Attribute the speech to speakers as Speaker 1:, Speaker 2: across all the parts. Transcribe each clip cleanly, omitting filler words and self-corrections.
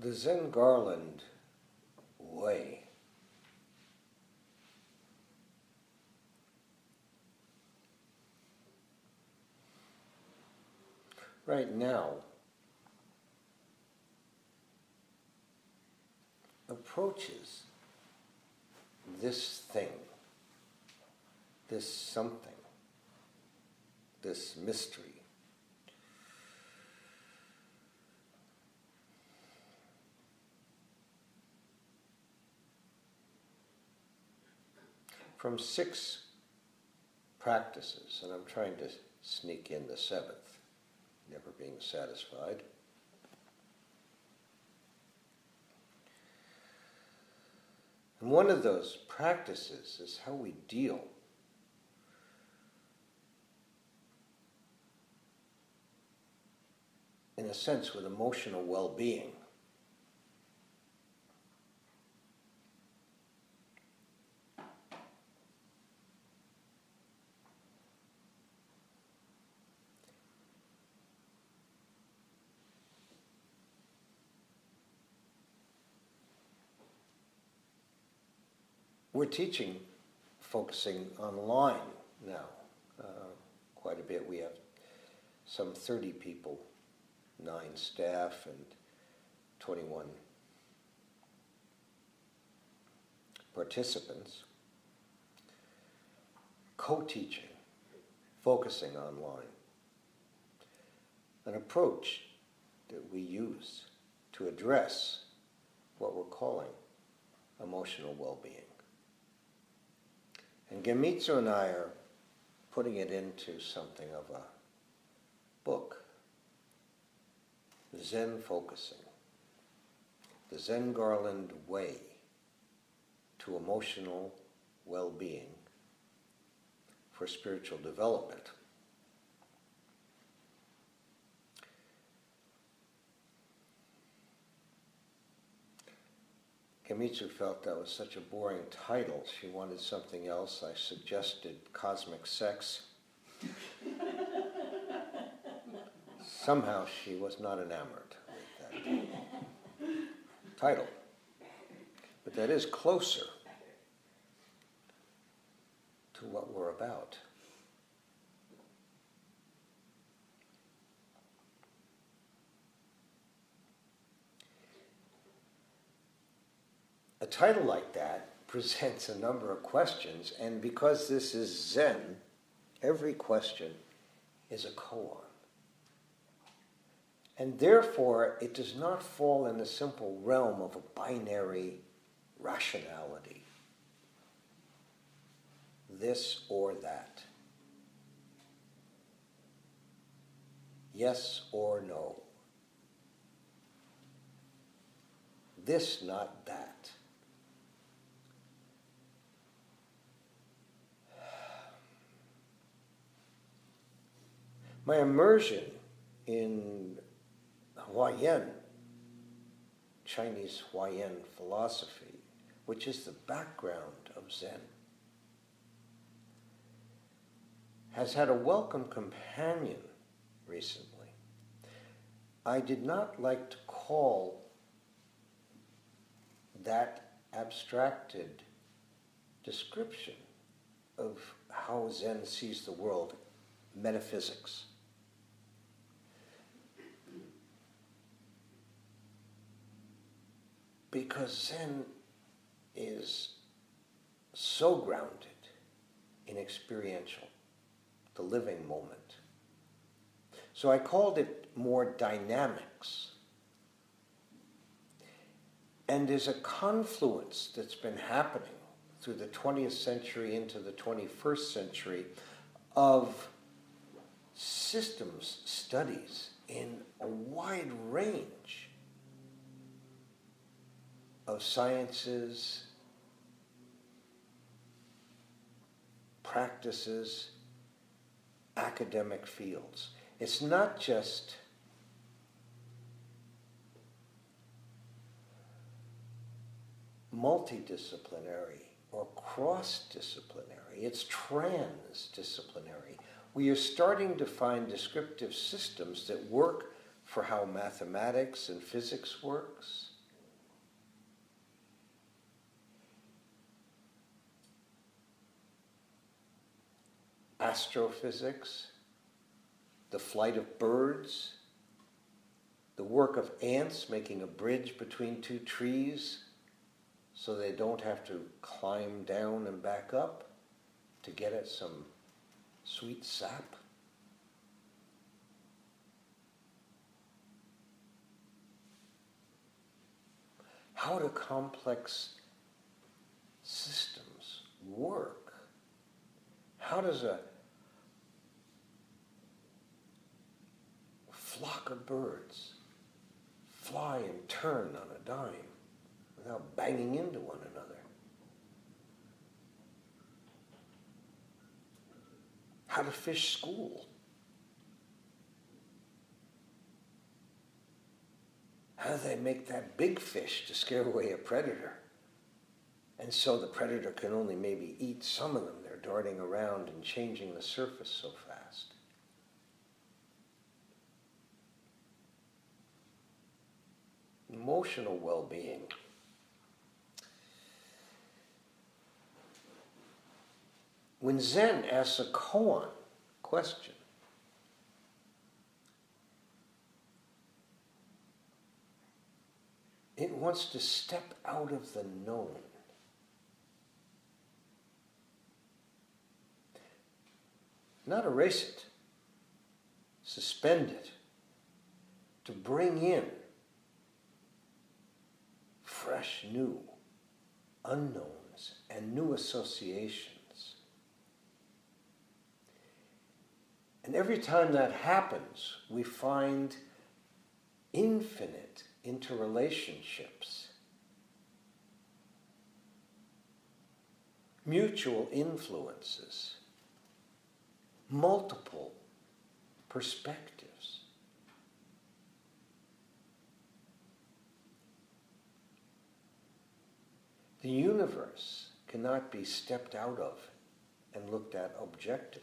Speaker 1: The Zen Garland way right now approaches this thing, this something, this mystery, from 6 practices, and I'm trying to sneak in the 7th, never being satisfied. And one of those practices is how we deal in a sense with emotional well-being. We're teaching, focusing online now, quite a bit. We have some 30 people, 9 staff and 21 participants, co-teaching, focusing online, an approach that we use to address what we're calling emotional well-being. And Genmitsu and I are putting it into something of a book, Zen Focusing, the Zen Garland Way to Emotional Well-Being for Spiritual Development. Genmitsu felt that was such a boring title. She wanted something else. I suggested Cosmic Sex. Somehow she was not enamored with that title. But that is closer to what we're about. A title like that presents a number of questions, and because this is Zen, every question is a koan. And therefore, it does not fall in the simple realm of a binary rationality. This or that. Yes or no. This, not that. My immersion in Huayan, Chinese Huayan philosophy, which is the background of Zen, has had a welcome companion recently. I did not like to call that abstracted description of how Zen sees the world metaphysics. Because Zen is so grounded in experiential, the living moment. So I called it more dynamics. And there's a confluence that's been happening through the 20th century into the 21st century of systems studies in a wide range of sciences, practices, academic fields. It's not just multidisciplinary or cross-disciplinary, it's transdisciplinary. We are starting to find descriptive systems that work for how mathematics and physics works, astrophysics, the flight of birds, the work of ants making a bridge between two trees so they don't have to climb down and back up to get at some sweet sap. How do complex systems work? How does a flock of birds fly and turn on a dime without banging into one another? How do fish school? How do they make that big fish to scare away a predator? And so the predator can only maybe eat some of them. They're darting around and changing the surface so fast. Emotional well-being. When Zen asks a koan question, it wants to step out of the known. Not erase it, suspend it, to bring in fresh, new unknowns and new associations. And every time that happens, we find infinite interrelationships, mutual influences, multiple perspectives. The universe cannot be stepped out of and looked at objectively.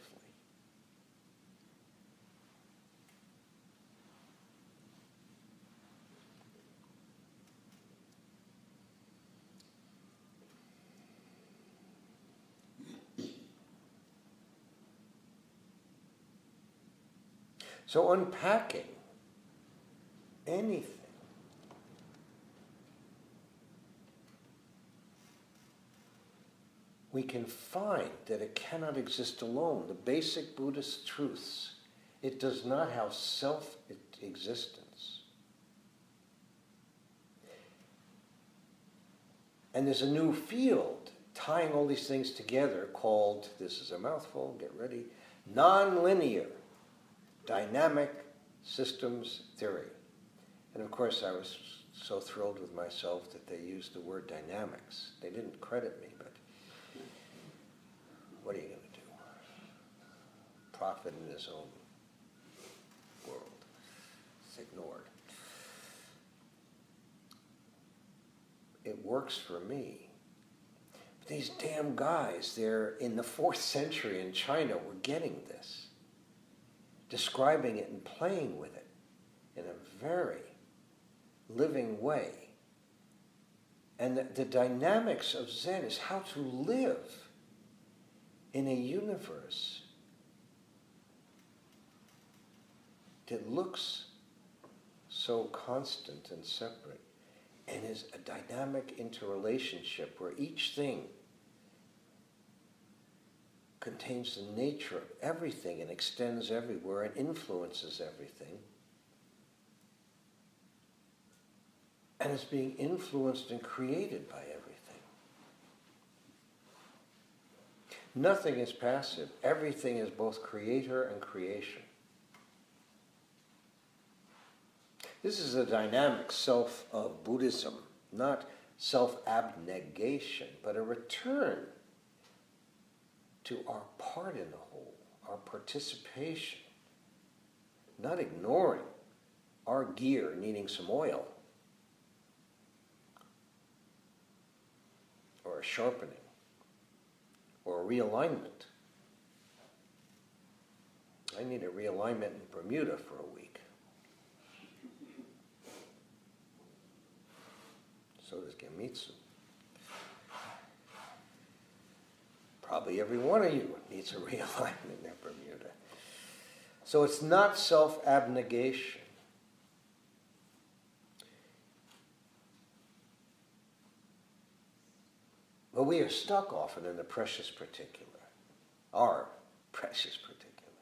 Speaker 1: So unpacking anything we can find that it cannot exist alone. The basic Buddhist truths, it does not have self-existence. And there's a new field tying all these things together called, this is a mouthful, get ready, nonlinear dynamic systems theory. And of course I was so thrilled with myself that they used the word dynamics. They didn't credit me, but what are you going to do? Prophet in his own world. It's ignored. It works for me. But these damn guys, they're in the 4th century in China, were getting this, describing it and playing with it in a very living way. And the dynamics of Zen is how to live in a universe that looks so constant and separate and is a dynamic interrelationship where each thing contains the nature of everything and extends everywhere and influences everything. And is being influenced and created by everything. Nothing is passive. Everything is both creator and creation. This is a dynamic self of Buddhism, not self-abnegation, but a return to our part in the whole, our participation, not ignoring our gear needing some oil or a sharpening or a realignment. I need a realignment in Bermuda for a week. So does Genmitsu. Probably every one of you needs a realignment in Bermuda. So it's not self-abnegation. But we are stuck often in the precious particular, our precious particular.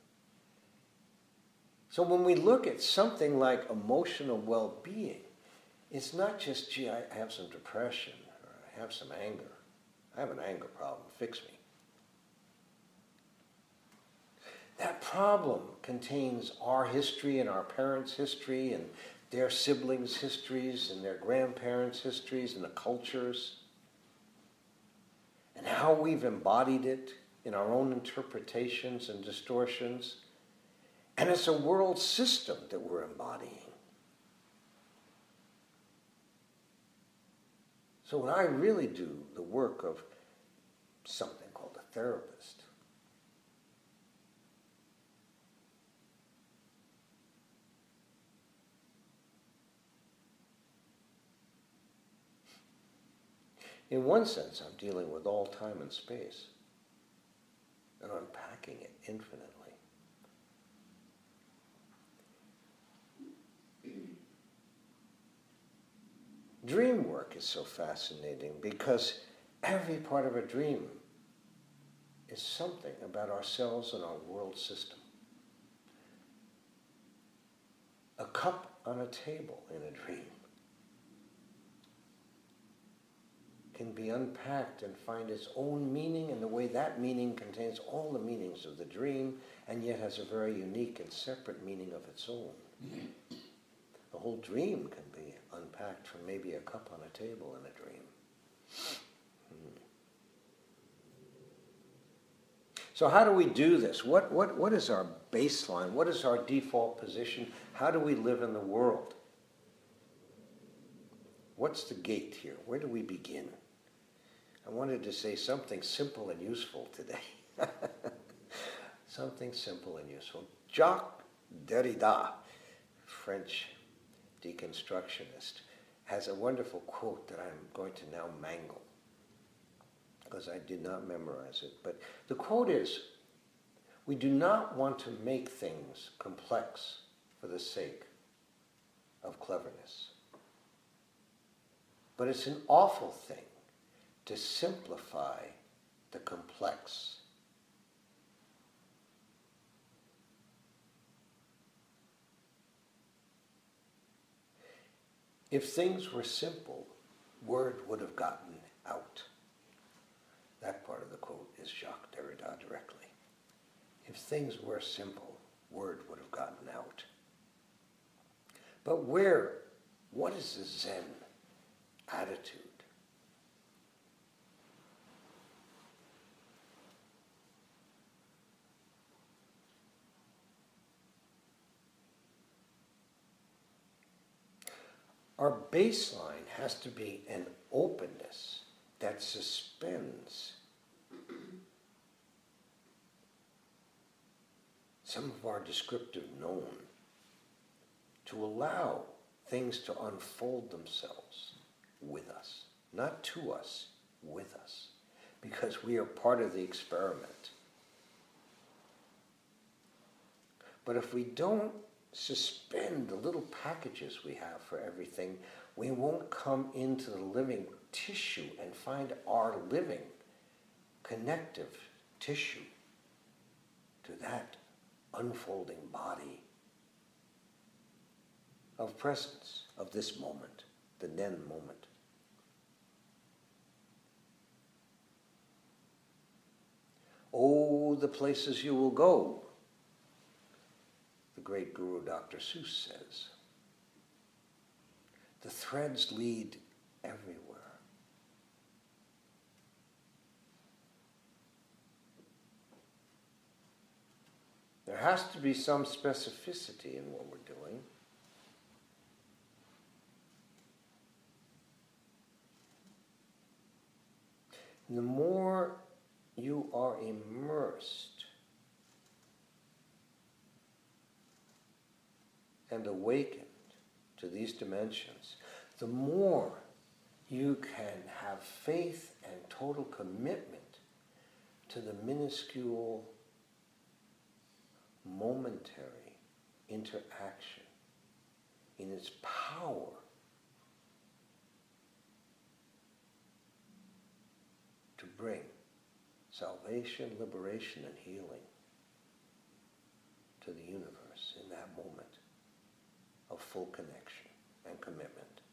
Speaker 1: So when we look at something like emotional well-being, it's not just, gee, I have some depression, or I have some anger. I have an anger problem, fix me. That problem contains our history and our parents' history and their siblings' histories and their grandparents' histories and the cultures and how we've embodied it in our own interpretations and distortions. And it's a world system that we're embodying. So when I really do the work of something called a therapist, in one sense, I'm dealing with all time and space and unpacking it infinitely. Dream work is so fascinating because every part of a dream is something about ourselves and our world system. A cup on a table in a dream can be unpacked and find its own meaning, and the way that meaning contains all the meanings of the dream and yet has a very unique and separate meaning of its own. The whole dream can be unpacked from maybe a cup on a table in a dream. So how do we do this? What is our baseline? What is our default position? How do we live in the world? What's the gate here? Where do we begin? I wanted to say something simple and useful today. Something simple and useful. Jacques Derrida, French deconstructionist, has a wonderful quote that I'm going to now mangle because I did not memorize it. But the quote is, "We do not want to make things complex for the sake of cleverness. But it's an awful thing to simplify the complex." If things were simple, word would have gotten out. That part of the quote is Jacques Derrida directly. If things were simple, word would have gotten out. But what is the Zen attitude? Our baseline has to be an openness that suspends some of our descriptive known to allow things to unfold themselves with us, not to us, with us, because we are part of the experiment. But if we don't suspend the little packages we have for everything, we won't come into the living tissue and find our living connective tissue to that unfolding body of presence, of this moment, the then moment. Oh, the places you will go, the great guru Dr. Seuss says. The threads lead everywhere. There has to be some specificity in what we're doing. And the more you are immersed and awakened to these dimensions, the more you can have faith and total commitment to the minuscule, momentary interaction in its power to bring salvation, liberation, and healing to the universe in that moment of full connection and commitment.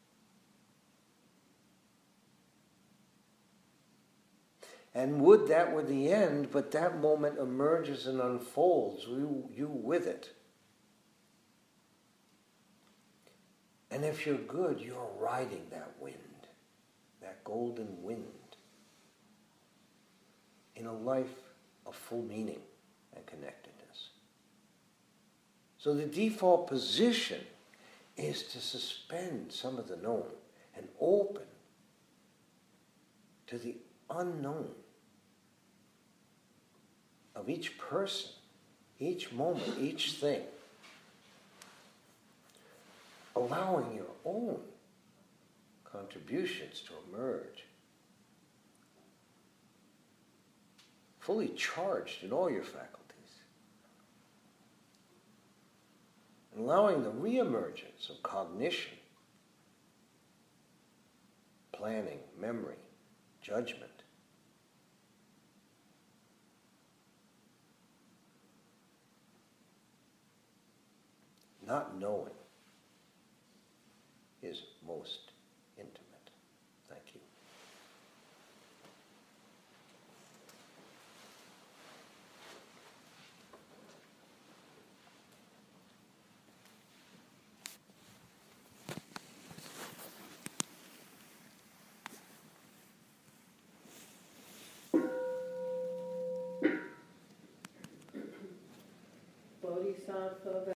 Speaker 1: And would that were the end, but that moment emerges and unfolds, you with it. And if you're good, you're riding that wind, that golden wind, in a life of full meaning and connectedness. So the default position is to suspend some of the known and open to the unknown of each person, each moment, each thing. Allowing your own contributions to emerge. Fully charged in all your faculties. And allowing the reemergence of cognition, planning, memory, judgment. Not knowing is most intimate. Thank you.
Speaker 2: Bodhisattva